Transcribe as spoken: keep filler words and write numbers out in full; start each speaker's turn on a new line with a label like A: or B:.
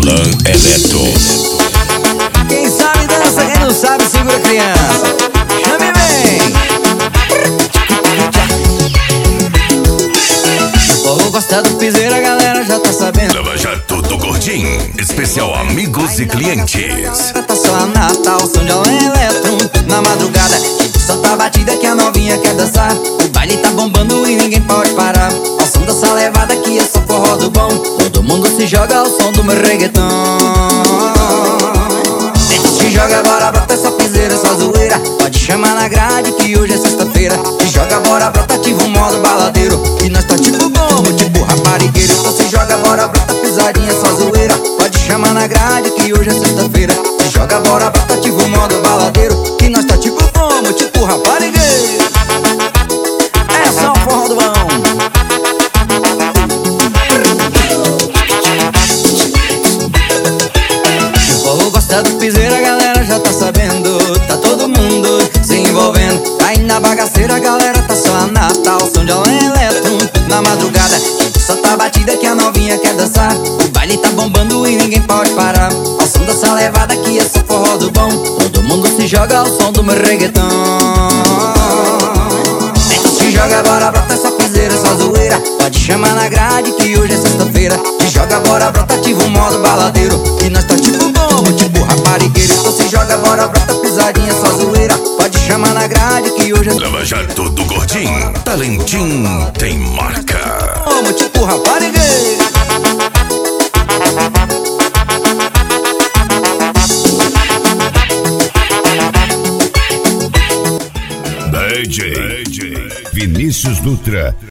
A: Alan Eletro.
B: Quem sabe dança, quem não sabe segura a criança. Chame bem. O povo gosta do piseiro, a galera já tá sabendo.
A: Lava Jato do Gordinho, especial amigos e clientes.
B: Tá só Natal, som de Alan Eletro. Na madrugada, só tá batida que a novinha quer dançar. O baile tá bombando e ninguém pode parar. Ao som dessa levada que é só forró do bom. Todo mundo se joga ao som do meu reggaeton. Se joga, bora, brota, essa piseira, só zoeira. Pode chamar na grade que hoje é sexta-feira. Se joga, bora, brota, ativa o modo baladeiro. E nós tá tipo bombo, tipo raparigueiro. Então se joga, bora, brota, pisadinha, só zoeira. Pode chamar na grade que hoje é sexta-feira. Se joga, bora, brota, ativa o modo baladeiro. Que nós tá tipo bombo, tipo raparigueiro. É só o forró do bom. O povo gosta do piseiro, a galera já tá sabendo. Tá todo mundo se envolvendo. Aí na bagaceira a galera tá só a Natal, som de Alan Eletro. Na madrugada só tá batida que a novinha quer dançar. O baile tá bombando e ninguém pode parar. Ao som dessa levada que é só forró do bom. Todo mundo se joga ao som do meu reggaeton. Se joga, bora, brota, essa piseira, só zoeira. Pode chamar na grade que hoje é sexta-feira. Se joga, bora, brota, ativa o modo baladeiro. E nós tá tipo bombo, tipo raparigueiro. Então se joga, bora, brota, pisadinha, só zoeira. Pode chamar na grade que hoje é
A: Lava Jato do Gordinho, talentinho tem marca.
B: bombo, tipo raparigueiro.
A: D J Vinícius Dutra.